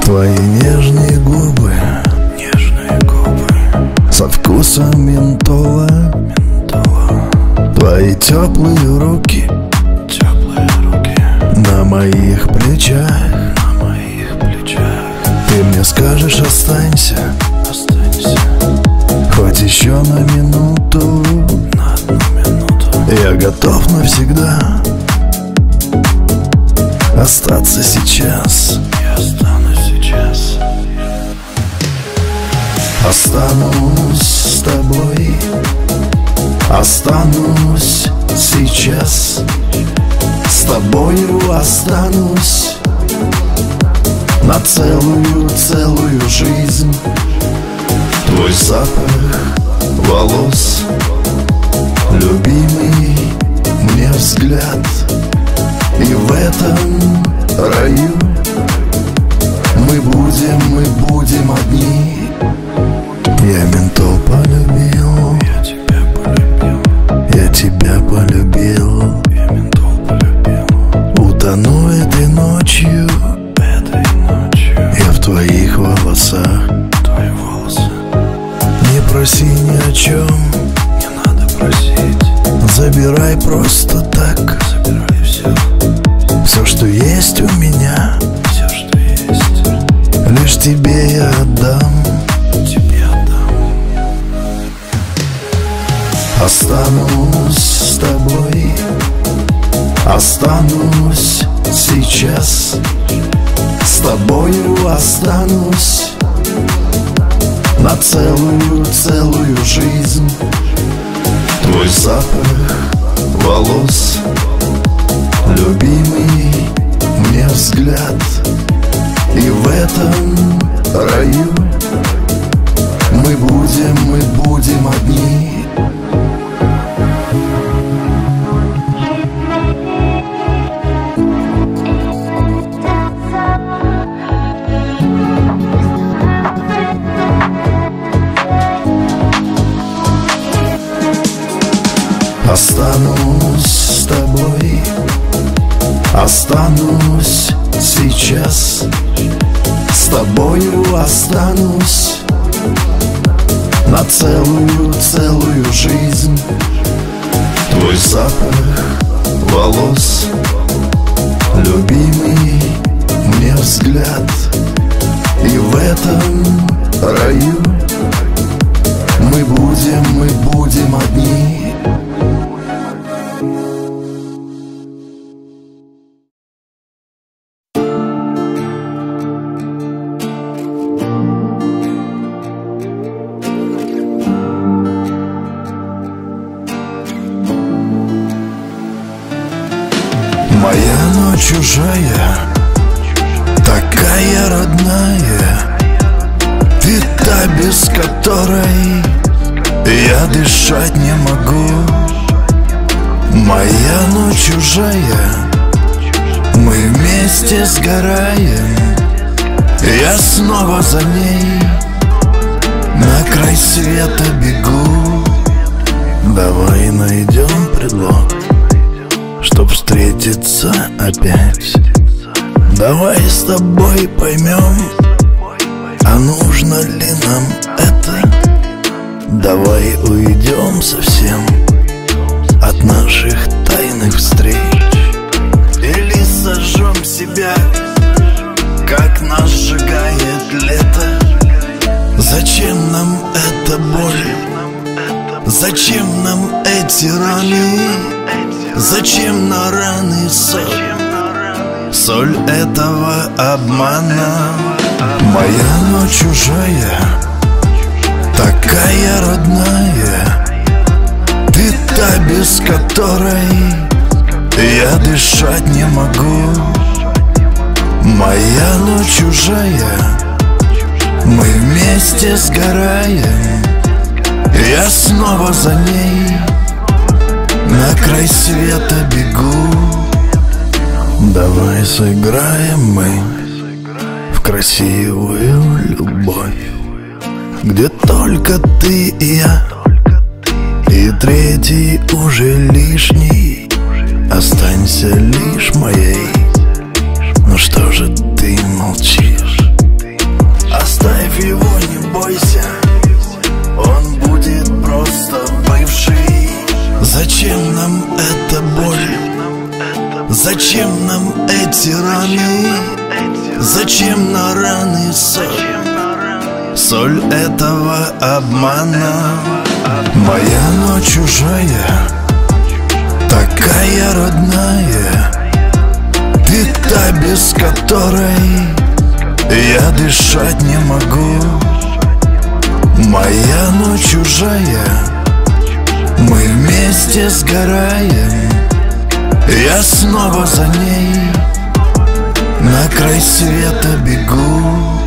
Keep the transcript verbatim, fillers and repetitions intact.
Твои нежные губы, нежные губы со вкусом ментола, ментола. Твои теплые руки, теплые руки на моих плечах, на моих плечах. Ты мне скажешь: останься, останься, хоть еще на минуту, на одну минуту. Я готов навсегда остаться сейчас. Я останусь сейчас. Останусь с тобой, останусь сейчас. С тобою останусь на целую-целую жизнь. Твой запах волос, любимый мне взгляд. И в этом раю мы будем, мы будем одни. Я ментол полюбил, я тебя полюбил, я тебя полюбил, я ментол полюбил. Утону этой ночью, этой ночью я в твоих волосах. Твои волосы. Не проси ни о чем, не надо просить. Забирай просто так, забирай все, все, что есть у меня, все, что есть, лишь тебе я отдам. тебе отдам. Останусь с тобой, останусь сейчас. С тобою останусь на целую-целую жизнь. Твой запах волос, любимый мне взгляд. И в этом раю мы будем, мы будем одни. Останусь с тобой, останусь сейчас. С тобою останусь на целую-целую жизнь. Твой запах волос, любимый мне взгляд. И в этом раю мы будем, мы будем одни. Моя ночь чужая, такая родная. Ты та, без которой я дышать не могу. Моя ночь чужая, мы вместе сгораем. Я снова за ней на край света бегу. Давай найдем предлог, чтоб встретиться опять. Давай с тобой поймем, а нужно ли нам это. Давай уйдем совсем от наших тайных встреч. Или сожжем себя, как нас сжигает лето. Зачем нам эта боль? Зачем нам эти раны? Зачем на раны соль? Соль этого обмана. Моя ночь чужая, такая родная. Ты та, без которой я дышать не могу. Моя ночь чужая, мы вместе сгораем. Я снова за ней на край света бегу. Давай сыграем мы в красивую любовь, где только ты и я, и третий уже лишний. Останься лишь моей. Ну что же ты молчишь? эти раны? Зачем на раны соль? Соль этого обмана. Моя ночь чужая, такая родная, ты та, без которой я дышать не могу. Моя ночь чужая, мы вместе сгораем. Я снова за ней на край света бегу.